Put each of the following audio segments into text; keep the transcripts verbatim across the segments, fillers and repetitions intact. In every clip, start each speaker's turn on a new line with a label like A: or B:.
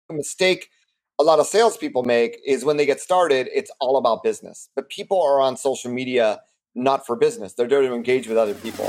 A: A mistake a lot of salespeople make is when they get started, it's all about business. But people are on social media not for business. They're there to engage with other people.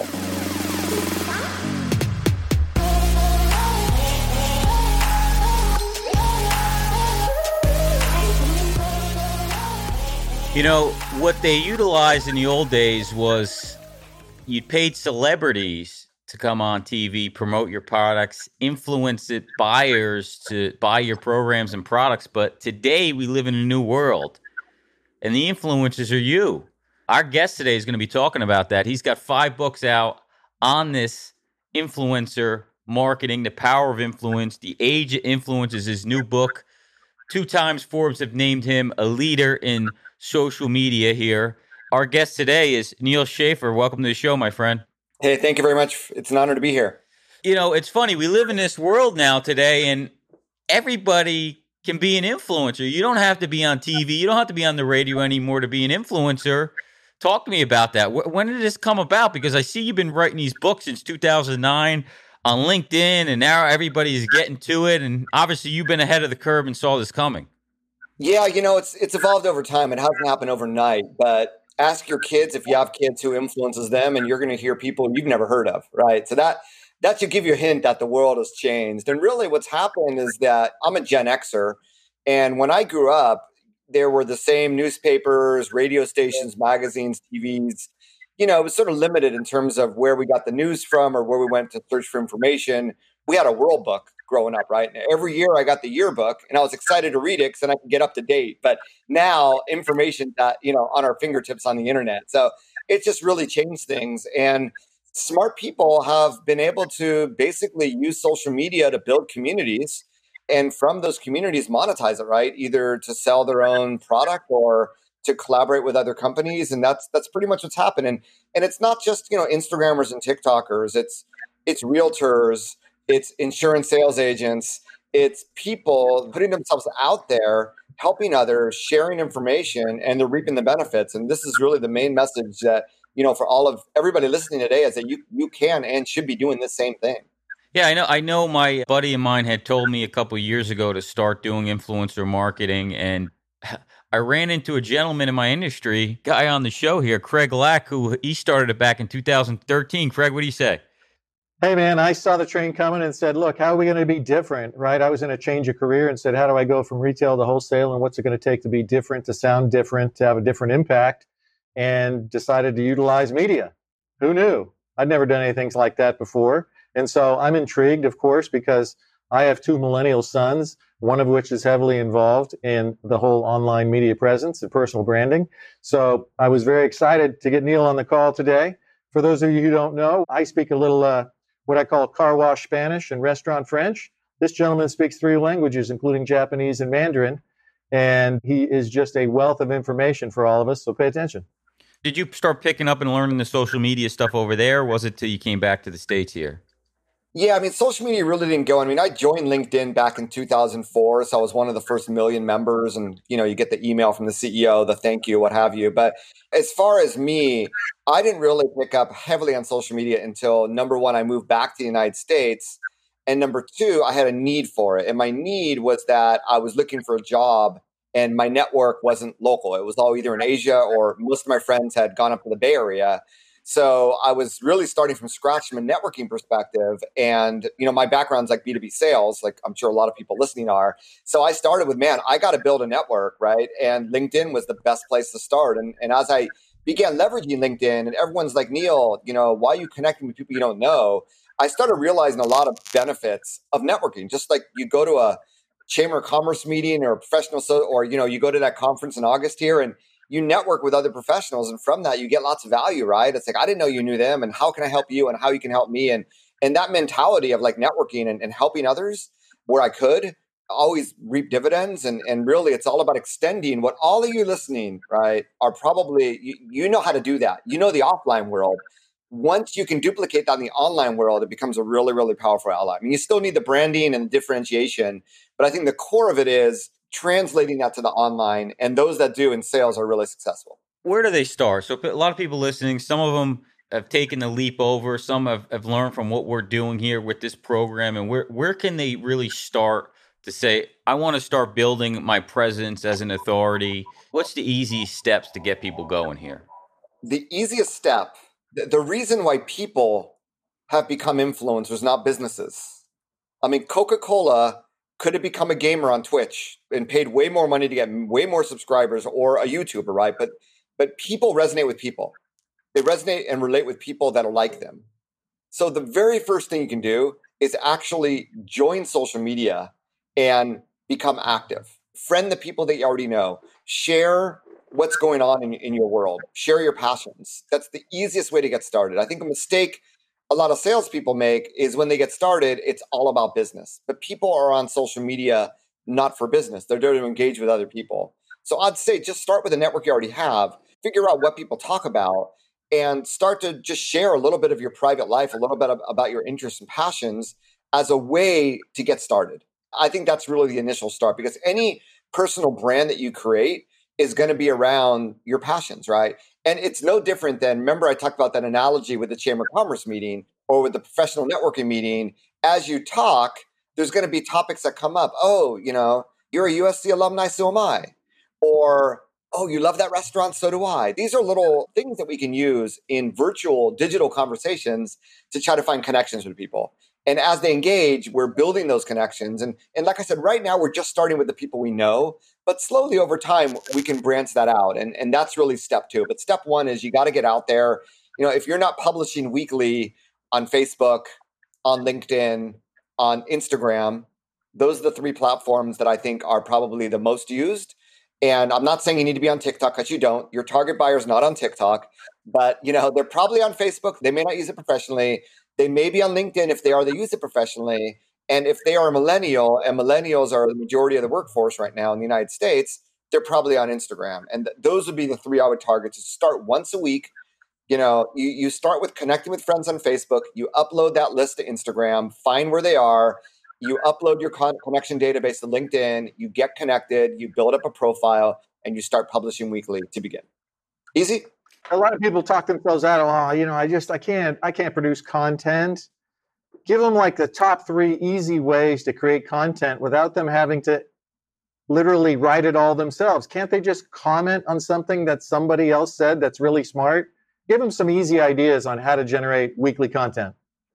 B: You know, what they utilized in the old days was you paid celebrities to come on T V, promote your products, influence it buyers to buy your programs and products. But today we live in a new world, and the influencers are you. Our guest today is going to be talking about that. He's got five books out on this influencer marketing, the power of influence, the age of influence is his new book. Two times Forbes have named him a leader in social media here. Our guest today is Neal Schaffer. Welcome to the show, my friend.
A: Hey, thank you very much. It's an honor to be here.
B: You know, it's funny. We live in this world now today, and everybody can be an influencer. You don't have to be on T V. You don't have to be on the radio anymore to be an influencer. Talk to me about that. When did this come about? Because I see you've been writing these books since two thousand nine on LinkedIn, and now everybody is getting to it. And obviously, you've been ahead of the curve and saw this coming.
A: Yeah, you know, it's it's evolved over time. It hasn't happened overnight, but ask your kids if you have kids who influences them, and you're going to hear people you've never heard of, right? So that that should give you a hint that the world has changed. And really what's happened is that I'm a Gen Xer, and when I grew up, there were the same newspapers, radio stations, magazines, T Vs. You know, it was sort of limited in terms of where we got the news from or where we went to search for information. We had a World Book growing up, right? And every year I got the yearbook, and I was excited to read it because then I could get up to date. But now information that, you know, on our fingertips on the internet. So it's just really changed things. And smart people have been able to basically use social media to build communities, and from those communities monetize it, right? Either to sell their own product or to collaborate with other companies. And that's that's pretty much what's happening. And it's not just, you know, Instagrammers and TikTokers. It's it's realtors, it's insurance sales agents, it's people putting themselves out there, helping others, sharing information, and they're reaping the benefits. And this is really the main message that, you know, for all of everybody listening today is that you you can and should be doing the same thing.
B: Yeah, I know. I know my buddy of mine had told me a couple of years ago to start doing influencer marketing, and I ran into a gentleman in my industry, guy on the show here, Craig Lack, who he started it back in two thousand thirteen. Craig, what do you say?
C: Hey, man, I saw the train coming and said, look, how are we going to be different, right? I was in a change of career and said, how do I go from retail to wholesale, and what's it going to take to be different, to sound different, to have a different impact, and decided to utilize media. Who knew? I'd never done anything like that before. And so I'm intrigued, of course, because I have two millennial sons, one of which is heavily involved in the whole online media presence and personal branding. So I was very excited to get Neal on the call today. For those of you who don't know, I speak a little uh, what I call car wash Spanish and restaurant French. This gentleman speaks three languages, including Japanese and Mandarin, and he is just a wealth of information for all of us, so pay attention.
B: Did you start picking up and learning the social media stuff over there, or was it till you came back to the States here?
A: Yeah, I mean, social media really didn't go. I mean, I joined LinkedIn back in two thousand four, so I was one of the first million members, and, you know, you get the email from the C E O, the thank you, what have you. But as far as me, I didn't really pick up heavily on social media until, number one, I moved back to the United States, and number two, I had a need for it. And my need was that I was looking for a job, and my network wasn't local. It was all either in Asia, or most of my friends had gone up to the Bay Area. So I was really starting from scratch from a networking perspective. And, you know, my background's like B two B sales, like I'm sure a lot of people listening are. So I started with, man, I got to build a network, right? And LinkedIn was the best place to start. And, and as I began leveraging LinkedIn, and everyone's like, Neal, you know, why are you connecting with people you don't know? I started realizing a lot of benefits of networking. Just like you go to a Chamber of Commerce meeting or a professional, so, or, you know, you go to that conference in August here, and you network with other professionals, and from that you get lots of value, right? It's like, I didn't know you knew them, and how can I help you, and how you can help me. And and that mentality of like networking and, and helping others where I could always reap dividends. And, and really it's all about extending what all of you listening, right, are probably, you, you know how to do that. You know the offline world. Once you can duplicate that in the online world, it becomes a really, really powerful ally. I mean, you still need the branding and the differentiation, but I think the core of it is translating that to the online, and those that do in sales are really successful.
B: Where do they start? So a lot of people listening, some of them have taken the leap over, some have, have learned from what we're doing here with this program, and where where can they really start to say, I want to start building my presence as an authority? What's the easy steps to get people going here?
A: The easiest step, the, the reason why people have become influencers, not businesses. I mean, Coca-Cola could have become a gamer on Twitch and paid way more money to get way more subscribers, or a YouTuber, right? But but people resonate with people. They resonate and relate with people that are like them. So the very first thing you can do is actually join social media and become active. Friend the people that you already know. Share what's going on in, in your world. Share your passions. That's the easiest way to get started. I think a mistake a lot of salespeople make is when they get started, it's all about business. But people are on social media not for business. They're there to engage with other people. So I'd say just start with the network you already have. Figure out what people talk about and start to just share a little bit of your private life, a little bit of, about your interests and passions as a way to get started. I think that's really the initial start, because any personal brand that you create is going to be around your passions, right? And it's no different than, remember I talked about that analogy with the Chamber of Commerce meeting or with the professional networking meeting. As you talk, there's going to be topics that come up. Oh, you know, you're a U S C alumni, so am I. Or, oh, you love that restaurant, so do I. These are little things that we can use in virtual, digital conversations to try to find connections with people. And as they engage, we're building those connections. And, and like I said, right now, we're just starting with the people we know. But slowly over time, we can branch that out. And, and that's really step two. But step one is you got to get out there. You know, if you're not publishing weekly on Facebook, on LinkedIn, on Instagram, those are the three platforms that I think are probably the most used. And I'm not saying you need to be on TikTok, because you don't. Your target buyer is not on TikTok. But, you know, they're probably on Facebook. They may not use it professionally. They may be on LinkedIn. If they are, they use it professionally. And if they are a millennial, and millennials are the majority of the workforce right now in the United States, they're probably on Instagram. And th- those would be the three I would target. To start once a week. You know, you, you start with connecting with friends on Facebook. You upload that list to Instagram, find where they are. You upload your con- connection database to LinkedIn. You get connected. You build up a profile, and you start publishing weekly to begin. Easy.
C: A lot of people talk themselves out of, oh, you know, I just, I can't, I can't produce content. Give them like the top three easy ways to create content without them having to literally write it all themselves. Can't they just comment on something that somebody else said that's really smart? Give them some easy ideas on how to generate weekly content.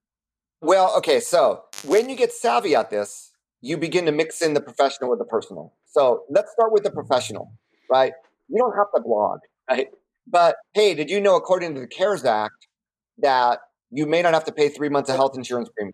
A: Well, okay. So when you get savvy at this, you begin to mix in the professional with the personal. So let's start with the professional, right? You don't have to blog, right? But hey, did you know, according to the CARES Act, that you may not have to pay three months of health insurance premium?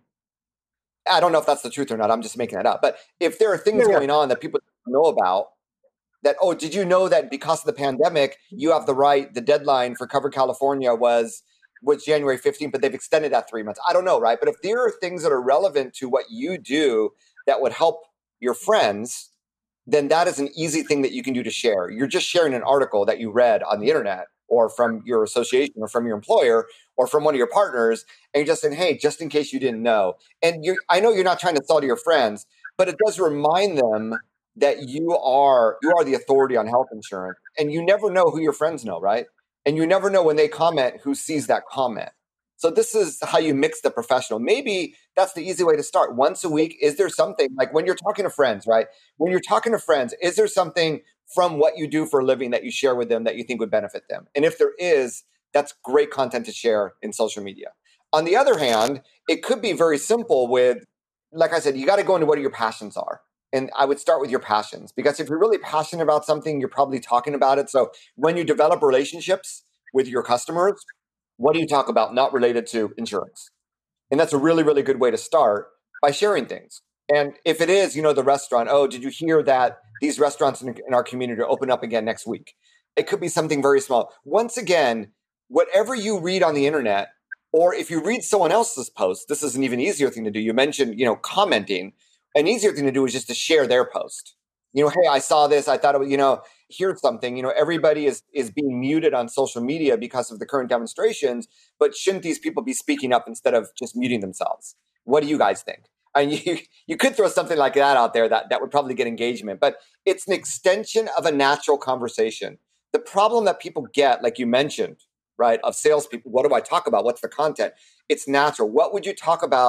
A: I don't know if that's the truth or not. I'm just making that up. But if there are things yeah, yeah. going on that people don't know about, that, oh, did you know that because of the pandemic, you have the right, the deadline for Cover California was was January fifteenth, but they've extended that three months. I don't know, right? But if there are things that are relevant to what you do that would help your friends, then that is an easy thing that you can do to share. You're just sharing an article that you read on the internet or from your association or from your employer or from one of your partners, and you're just saying, hey, just in case you didn't know. And you I know you're not trying to sell to your friends, but it does remind them that you are you are the authority on health insurance. And you never know who your friends know, right? And you never know when they comment who sees that comment. So this is how you mix the professional. Maybe that's the easy way to start. Once a week, is there something, like when you're talking to friends, right? When you're talking to friends, is there something from what you do for a living that you share with them that you think would benefit them? And if there is, that's great content to share in social media. On the other hand, it could be very simple with, like I said, you got to go into what your passions are. And I would start with your passions, because if you're really passionate about something, you're probably talking about it. So when you develop relationships with your customers, what do you talk about not related to insurance? And that's a really, really good way to start, by sharing things. And if it is, you know, the restaurant, oh, did you hear that these restaurants in, in our community are open up again next week? It could be something very small. Once again, whatever you read on the internet, or if you read someone else's post, this is an even easier thing to do. You mentioned, you know, commenting. An easier thing to do is just to share their post. You know, hey, I saw this. I thought it was, you know, here's something. You know, everybody is is being muted on social media because of the current demonstrations, but shouldn't these people be speaking up instead of just muting themselves? What do you guys think? And you you could throw something like that out there that, that would probably get engagement, but it's an extension of a natural conversation. The problem that people get, like you mentioned, right, of salespeople, what do I talk about? What's the content? It's natural. What would you talk about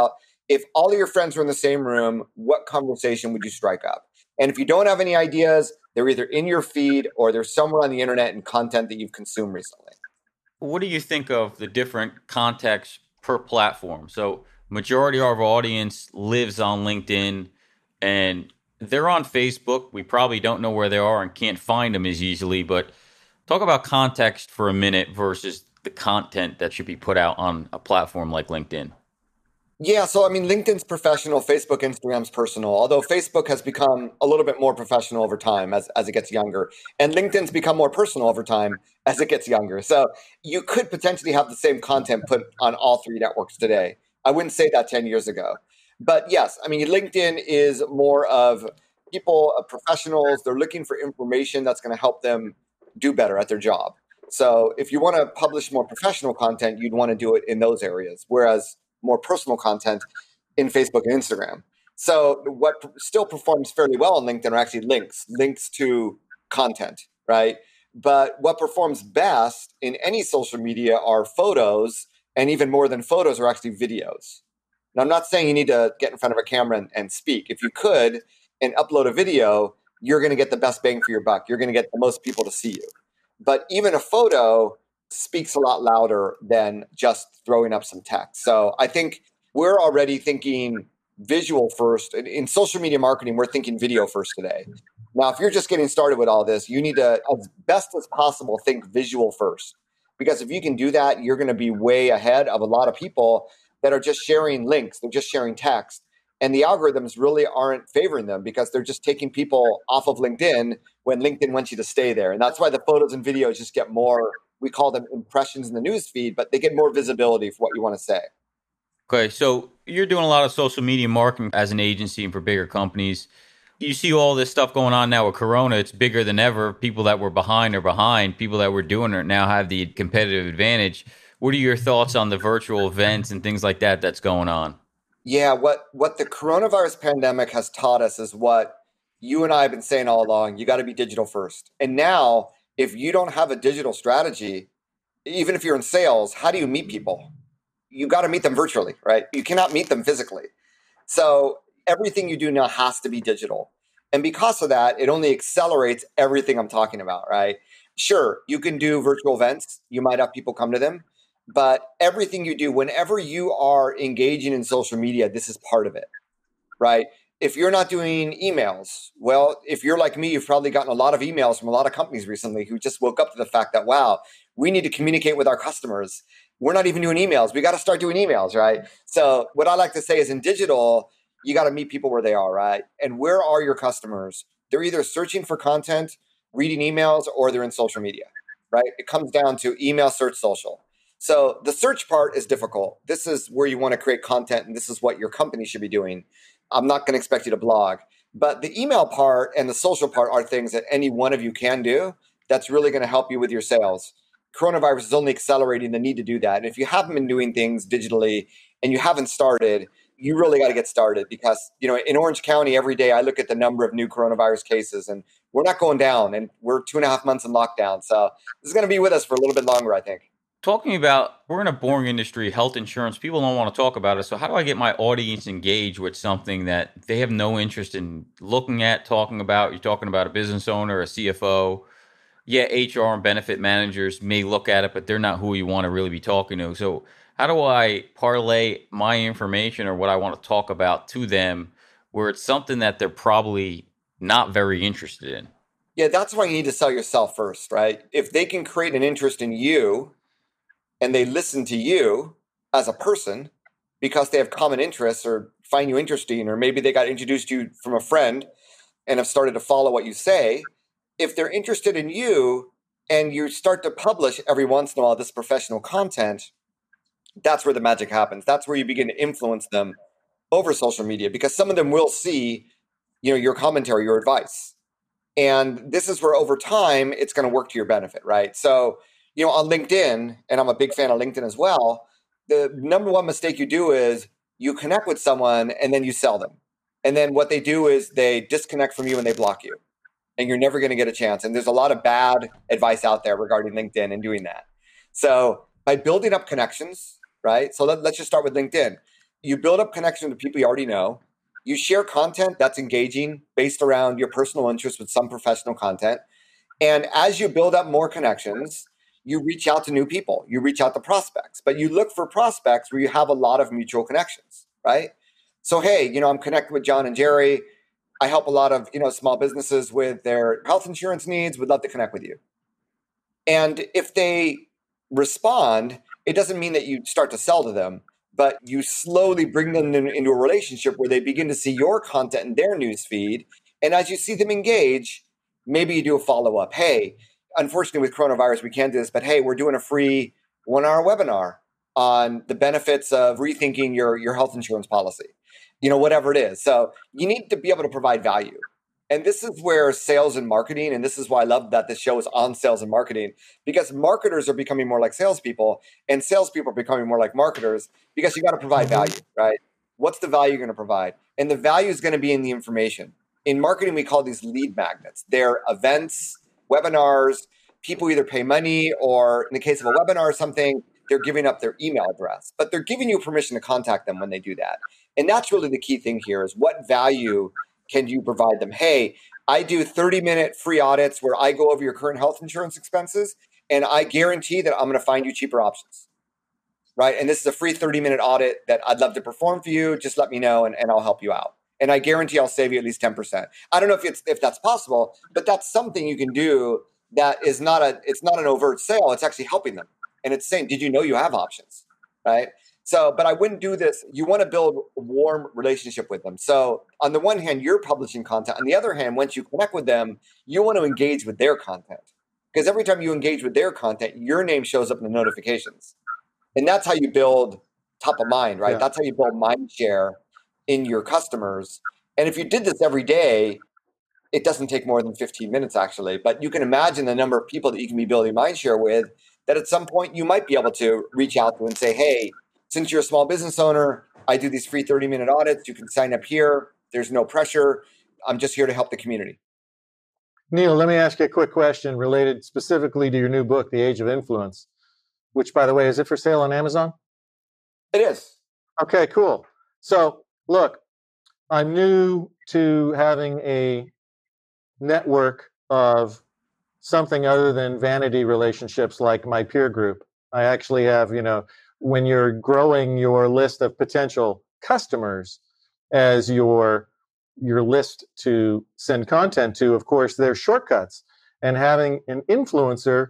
A: if all of your friends were in the same room, what conversation would you strike up? And if you don't have any ideas, they're either in your feed or they're somewhere on the internet in content that you've consumed recently.
B: What do you think of the different contexts per platform? So majority of our audience lives on LinkedIn and they're on Facebook. We probably don't know where they are and can't find them as easily, but talk about context for a minute versus the content that should be put out on a platform like LinkedIn.
A: Yeah, so I mean, LinkedIn's professional, Facebook, Instagram's personal, although Facebook has become a little bit more professional over time as, as it gets younger. And LinkedIn's become more personal over time as it gets younger. So you could potentially have the same content put on all three networks today. I wouldn't say that ten years ago. But yes, I mean, LinkedIn is more of people, uh, professionals, they're looking for information that's going to help them do better at their job. So if you want to publish more professional content, you'd want to do it in those areas. Whereas more personal content in Facebook and Instagram. So what still performs fairly well on LinkedIn are actually links, links to content, right? But what performs best in any social media are photos, and even more than photos are actually videos. Now, I'm not saying you need to get in front of a camera and, and speak. If you could and upload a video, you're going to get the best bang for your buck. You're going to get the most people to see you. But even a photo speaks a lot louder than just throwing up some text. So I think we're already thinking visual first. In, in social media marketing, we're thinking video first today. Now, if you're just getting started with all this, you need to, as best as possible, think visual first. Because if you can do that, you're going to be way ahead of a lot of people that are just sharing links. They're just sharing text. And the algorithms really aren't favoring them because they're just taking people off of LinkedIn when LinkedIn wants you to stay there. And that's why the photos and videos just get more, we call them impressions in the news feed, but they get more visibility for what you want to say.
B: Okay, so you're doing a lot of social media marketing as an agency and for bigger companies. You see all this stuff going on now with Corona. It's bigger than ever. People that were behind are behind. People that were doing it now have the competitive advantage. What are your thoughts on the virtual events and things like that that's going on?
A: Yeah, what, what the coronavirus pandemic has taught us is what you and I have been saying all along. You got to be digital first. And now, if you don't have a digital strategy, even if you're in sales, how do you meet people? You got to meet them virtually, right? You cannot meet them physically. So everything you do now has to be digital. And because of that, it only accelerates everything I'm talking about, right? Sure, you can do virtual events. You might have people come to them. But everything you do, whenever you are engaging in social media, this is part of it, right? If you're not doing emails, well, if you're like me, you've probably gotten a lot of emails from a lot of companies recently who just woke up to the fact that, wow, we need to communicate with our customers. We're not even doing emails. We got to start doing emails, right? So what I like to say is in digital, you got to meet people where they are, right? And where are your customers? They're either searching for content, reading emails, or they're in social media, right? It comes down to email, search, social. So the search part is difficult. This is where you want to create content, and this is what your company should be doing. I'm not going to expect you to blog. But the email part and the social part are things that any one of you can do that's really going to help you with your sales. Coronavirus is only accelerating the need to do that. And if you haven't been doing things digitally and you haven't started, you really got to get started because, you know, in Orange County, every day I look at the number of new coronavirus cases and we're not going down and we're two and a half months in lockdown. So this is going to be with us for a little bit longer, I think.
B: Talking about, we're in a boring industry, health insurance, people don't want to talk about it. So how do I get my audience engaged with something that they have no interest in looking at, talking about? You're talking about a business owner, a C F O. Yeah, H R and benefit managers may look at it, but they're not who you want to really be talking to. So how do I parlay my information or what I want to talk about to them where it's something that they're probably not very interested in?
A: Yeah, that's why you need to sell yourself first, right? If they can create an interest in you, and they listen to you as a person because they have common interests or find you interesting, or maybe they got introduced to you from a friend and have started to follow what you say. If they're interested in you and you start to publish every once in a while this professional content, that's where the magic happens. That's where you begin to influence them over social media because some of them will see, you know, your commentary, your advice. And this is where over time, it's going to work to your benefit, right? So, you know, on LinkedIn, and I'm a big fan of LinkedIn as well, the number one mistake you do is you connect with someone and then you sell them. And then what they do is they disconnect from you and they block you. And you're never going to get a chance. And there's a lot of bad advice out there regarding LinkedIn and doing that. So by building up connections, right? So let, let's just start with LinkedIn. you build up connection to people you already know. You share content that's engaging based around your personal interests with some professional content. And as you build up more connections, you reach out to new people, you reach out to prospects, but you look for prospects where you have a lot of mutual connections, right? So, hey, you know, I'm connected with John and Jerry. I help a lot of, you know, small businesses with their health insurance needs. Would love to connect with you. And if they respond, it doesn't mean that you start to sell to them, but you slowly bring them in, into a relationship where they begin to see your content in their news feed. And as you see them engage, maybe you do a follow-up. Hey, unfortunately with coronavirus, we can't do this, but hey, we're doing a free one-hour webinar on the benefits of rethinking your, your health insurance policy, you know, whatever it is. So you need to be able to provide value. And this is where sales and marketing, and this is why I love that this show is on sales and marketing, because marketers are becoming more like salespeople, and salespeople are becoming more like marketers, because you got to provide value, right? What's the value you're going to provide? And the value is going to be in the information. In marketing, we call these lead magnets. They're events, webinars. People either pay money, or in the case of a webinar or something, they're giving up their email address, but they're giving you permission to contact them when they do that. And that's really the key thing here, is what value can you provide them? Hey, I do thirty minute free audits where I go over your current health insurance expenses, and I guarantee that I'm going to find you cheaper options, right? And this is a free thirty minute audit that I'd love to perform for you. Just let me know, and, and I'll help you out. And I guarantee I'll save you at least ten percent. I don't know if it's if that's possible, but that's something you can do that is not a, it's not an overt sale. It's actually helping them. And it's saying, did you know you have options, right? So, but I wouldn't do this. You want to build a warm relationship with them. So on the one hand, you're publishing content. On the other hand, once you connect with them, you want to engage with their content. Because every time you engage with their content, your name shows up in the notifications. And that's how you build top of mind, right? Yeah. That's how you build mind share in your customers. And if you did this every day, it doesn't take more than fifteen minutes actually, but you can imagine the number of people that you can be building mind share with, that at some point you might be able to reach out to and say, hey, since you're a small business owner, I do these free thirty minute audits. You can sign up here. There's no pressure. I'm just here to help the community.
C: Neil, let me ask you a quick question related specifically to your new book, The Age of Influence, which, by the way, is it for sale on Amazon?
A: It is.
C: Okay, cool. So look, I'm new to having a network of something other than vanity relationships like my peer group. I actually have, you know, when you're growing your list of potential customers as your your list to send content to, of course, there's shortcuts. And having an influencer,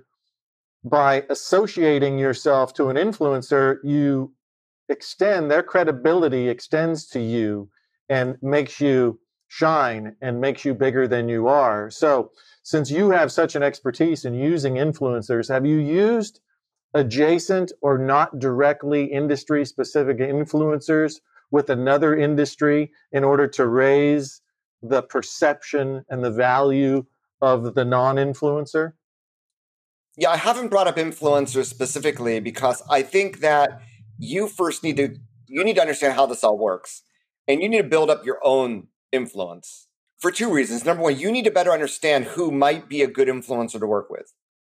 C: by associating yourself to an influencer, you extend, their credibility extends to you and makes you shine and makes you bigger than you are. So since you have such an expertise in using influencers, have you used adjacent or not directly industry specific influencers with another industry in order to raise the perception and the value of the non-influencer?
A: Yeah, I haven't brought up influencers specifically because I think that you first need to, you need to understand how this all works, and you need to build up your own influence for two reasons. Number one, you need to better understand who might be a good influencer to work with.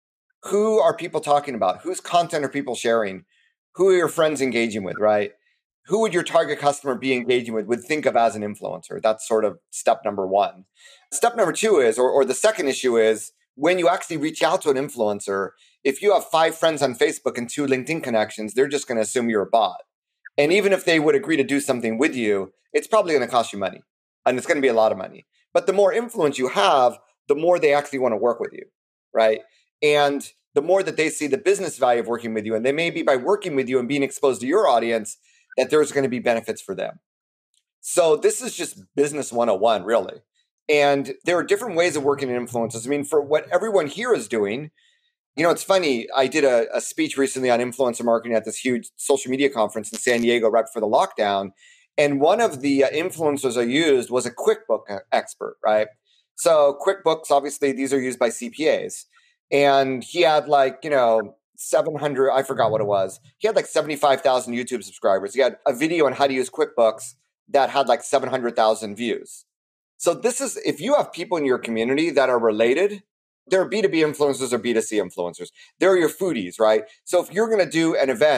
A: Who are people talking about? Whose content are people sharing? Who are your friends engaging with, right? Who would your target customer be engaging with, would think of as an influencer? That's sort of step number one. Step number two is, or, or the second issue is, when you actually reach out to an influencer, if you have five friends on Facebook and two LinkedIn connections, they're just going to assume you're a bot. And even if they would agree to do something with you, it's probably going to cost you money. And it's going to be a lot of money. But the more influence you have, the more they actually want to work with you, right? And the more that they see the business value of working with you, and they may be by working with you and being exposed to your audience, that there's going to be benefits for them. So this is just business one oh one, really. And there are different ways of working in influencers. I mean, for what everyone here is doing, you know, it's funny. I did a, a speech recently on influencer marketing at this huge social media conference in San Diego right before the lockdown. And one of the uh, influencers I used was a QuickBook expert, right? So QuickBooks, obviously, these are used by C P As. And he had like, you know, seven hundred, I forgot what it was. He had like seventy-five thousand YouTube subscribers. He had a video on how to use QuickBooks that had like seven hundred thousand views. So this is, if you have people in your community that are related, there are B two B influencers or B two C influencers. They're your foodies, right? So if you're going to do an event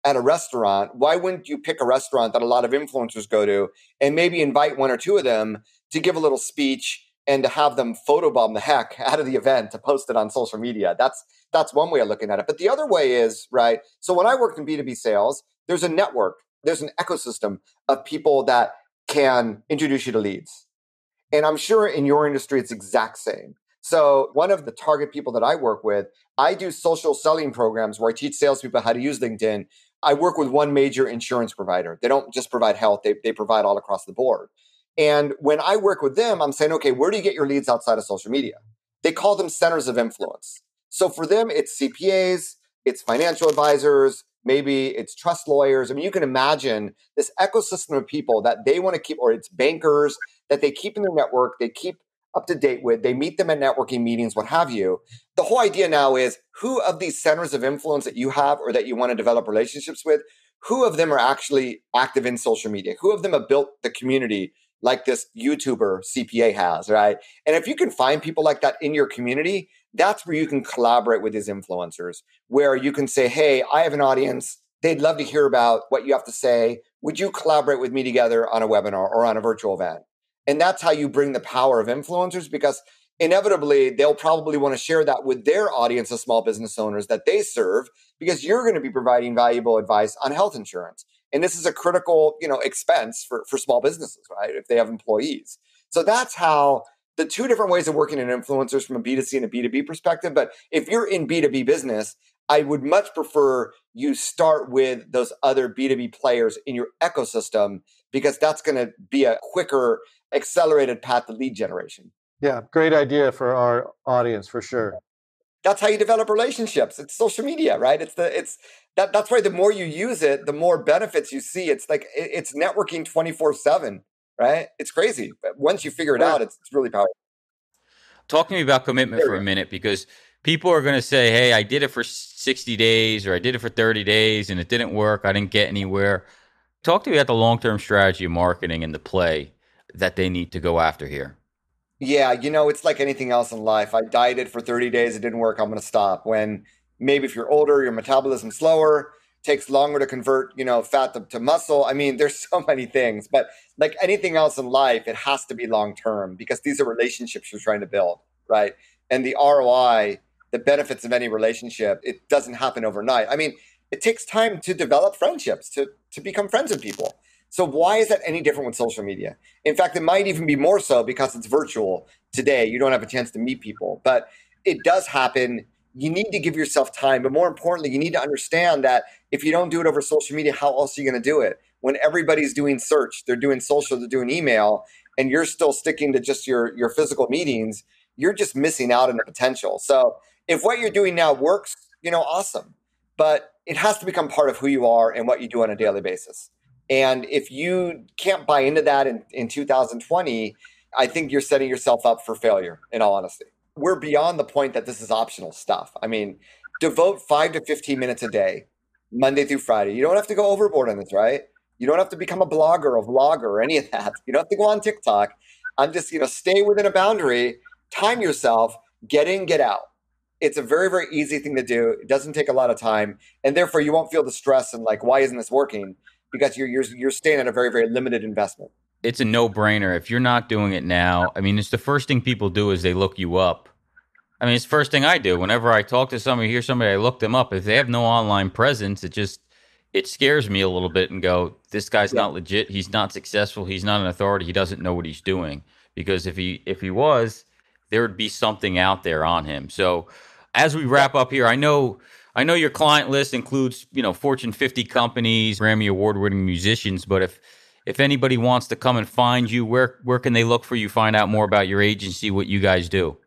A: at a restaurant, why wouldn't you pick a restaurant that a lot of influencers go to and maybe invite one or two of them to give a little speech and to have them photobomb the heck out of the event to post it on social media? That's that's one way of looking at it. But the other way is, right, so when I worked in B two B sales, there's a network, there's an ecosystem of people that can introduce you to leads. And I'm sure in your industry, it's exact same. So one of the target people that I work with, I do social selling programs where I teach salespeople how to use LinkedIn. I work with one major insurance provider. They don't just provide health, they, they provide all across the board. And when I work with them, I'm saying, okay, where do you get your leads outside of social media? They call them centers of influence. So for them, it's C P As, it's financial advisors, maybe it's trust lawyers. I mean, you can imagine this ecosystem of people that they want to keep, or it's bankers that they keep in their network, they keep up to date with, they meet them at networking meetings, what have you. The whole idea now is who of these centers of influence that you have or that you want to develop relationships with, who of them are actually active in social media? Who of them have built the community like this YouTuber C P A has, right? And if you can find people like that in your community, that's where you can collaborate with these influencers, where you can say, hey, I have an audience. They'd love to hear about what you have to say. Would you collaborate with me together on a webinar or on a virtual event? And that's how you bring the power of influencers, because inevitably they'll probably want to share that with their audience of small business owners that they serve, because you're going to be providing valuable advice on health insurance. And this is a critical, you know, expense for, for small businesses, right? If they have employees. So that's how the two different ways of working in influencers from a B two C and a B two B perspective. But if you're in B two B business, I would much prefer you start with those other B two B players in your ecosystem, because that's going to be a quicker, accelerated path to lead generation.
C: Yeah, great idea for our audience, for sure.
A: That's how you develop relationships. It's social media, right? It's the it's that that's why the more you use it, the more benefits you see. It's like it, it's networking twenty-four seven, right? It's crazy. But once you figure it out, it's, it's really powerful.
B: Talk to me about commitment for a minute, because people are going to say, hey, I did it for sixty days or I did it for thirty days and it didn't work. I didn't get anywhere. Talk to me about the long-term strategy of marketing and the play that they need to go after here.
A: Yeah, you know, it's like anything else in life. I dieted for thirty days. It didn't work. I'm going to stop. When maybe if you're older, your metabolism's slower, takes longer to convert, you know, fat to, to muscle. I mean, there's so many things, but like anything else in life, it has to be long-term, because these are relationships you're trying to build, right? And the R O I, the benefits of any relationship, it doesn't happen overnight. I mean, it takes time to develop friendships, to, to become friends with people. So why is that any different with social media? In fact, it might even be more so because it's virtual today. You don't have a chance to meet people, but it does happen. You need to give yourself time. But more importantly, you need to understand that if you don't do it over social media, how else are you going to do it? When everybody's doing search, they're doing social, they're doing email, and you're still sticking to just your, your physical meetings, you're just missing out on the potential. So if what you're doing now works, you know, awesome. But it has to become part of who you are and what you do on a daily basis. And if you can't buy into that in, in two thousand twenty, I think you're setting yourself up for failure, in all honesty. We're beyond the point that this is optional stuff. I mean, devote five to fifteen minutes a day, Monday through Friday. You don't have to go overboard on this, right? You don't have to become a blogger, a vlogger, or any of that. You don't have to go on TikTok. I'm just, you know, stay within a boundary, time yourself, get in, get out. It's a very, very easy thing to do. It doesn't take a lot of time. And therefore, you won't feel the stress and like, why isn't this working? Because you're, you're, you're staying at a very, very limited investment.
B: It's a no-brainer. If you're not doing it now, I mean, it's the first thing people do is they look you up. I mean, it's the first thing I do. Whenever I talk to somebody, hear somebody, I look them up. If they have no online presence, it just, it scares me a little bit and go, this guy's yeah. not legit. He's not successful. He's not an authority. He doesn't know what he's doing. Because if he, if he was, there would be something out there on him. So as we wrap up here, I know, I know your client list includes, you know, Fortune fifty companies, Grammy award-winning musicians, but if if anybody wants to come and find you, where where can they look for you, find out more about your agency, what you guys do?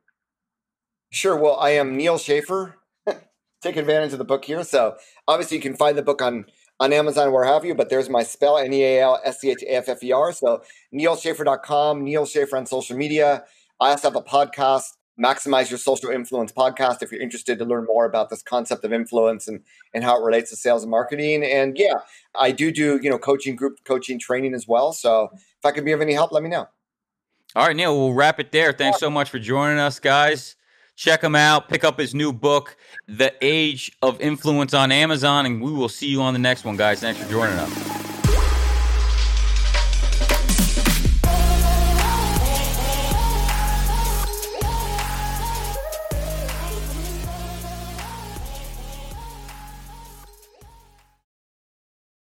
A: Sure. Well, I am Neal Schaffer. Take advantage of the book here. So obviously you can find the book on, on Amazon, where have you, but there's my spell, N E A L S C H A F F E R. So neal schaffer dot com, Neal Schaffer on social media. I also have a podcast, Maximize Your Social Influence podcast, if you're interested to learn more about this concept of influence and, and how it relates to sales and marketing. And yeah, I do do, you know, coaching, group coaching, training as well. So if I could be of any help, let me know.
B: All right, Neal, we'll wrap it there. Thanks so much for joining us, guys. Check him out. Pick up his new book, The Age of Influence, on Amazon, and we will see you on the next one, guys. Thanks for joining us.